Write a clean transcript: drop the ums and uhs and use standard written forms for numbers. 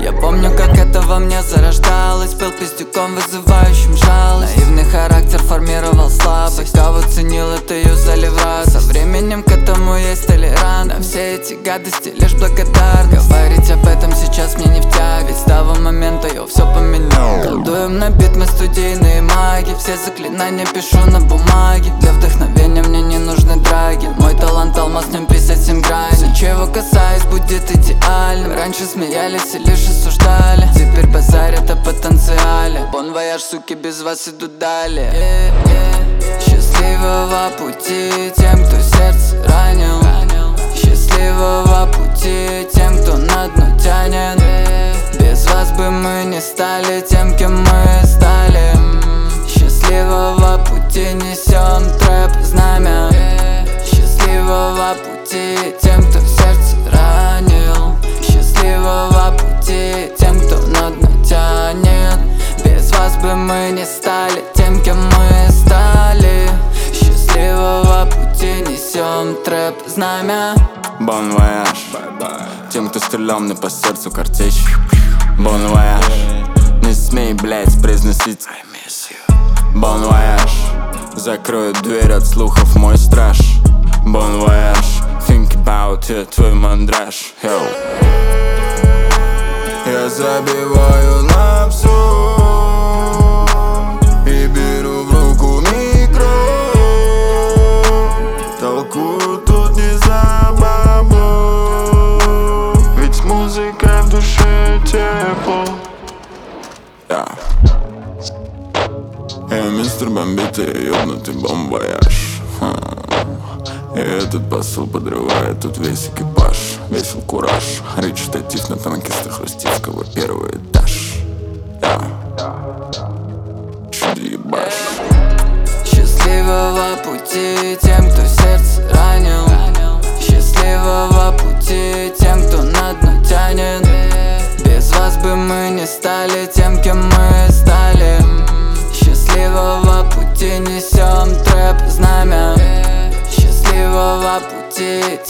Я помню, как это во мне зарождалось. Пыл пиздюком, вызывающим жалость. Наивный характер формировал слабость. Кого ценил, это юзали в радость. Со временем к этому есть толерант. На все эти гадости лишь благодарность. Говорить об этом сейчас мне не в тягость, ведь с того момента я все поменял. Колдуем на бит мы студийные маги. Все заклинания пишу на бумаге. Для вдохновения мне не нужны драги. Мой талант алмаз, в нем 57 граней. Все, чего касаюсь, будет идеальным. Раньше смеялись и лишь осуждали, теперь базарят о потенциале. Бон вояж, суки, без вас иду далее. Счастливого пути тем, кто сердце ранил. Счастливого пути тем, кто на дно тянет. Без вас бы мы не стали тем, кем мы стали. Счастливого пути несем трэп знамя. Счастливого пути тем, кто в сердце ранил. Счастливого пути тем, кто на дно тянет. Без вас бы мы не стали тем, кем мы стали. Счастливого пути несем трэп знамя. Бон вояж тем, кто стрелял мне по сердцу картечь. Бон вояж, не смей, блять, произносить Бон вояж, закрою дверь от слухов мой страж. Бон вояж, think about it, твой мандраж. Я забиваю на всю и беру в руку микро. Толкую тут не за бабло, ведь с музыкой в душе тепло. Я мистер Бомбит, я ёбнутый бомбояж. И этот посыл подрывает тут весь экипаж. Весел кураж, речь штатив на танкистах Рустицкого, первый этаж. Чудо ебаш. Счастливого пути тем, кто сердце ранил. Счастливого пути тем, кто на дно тянет. Без вас бы мы не стали тем, кем мы стали. Счастливого пути несем трэп знамя. Счастливого пути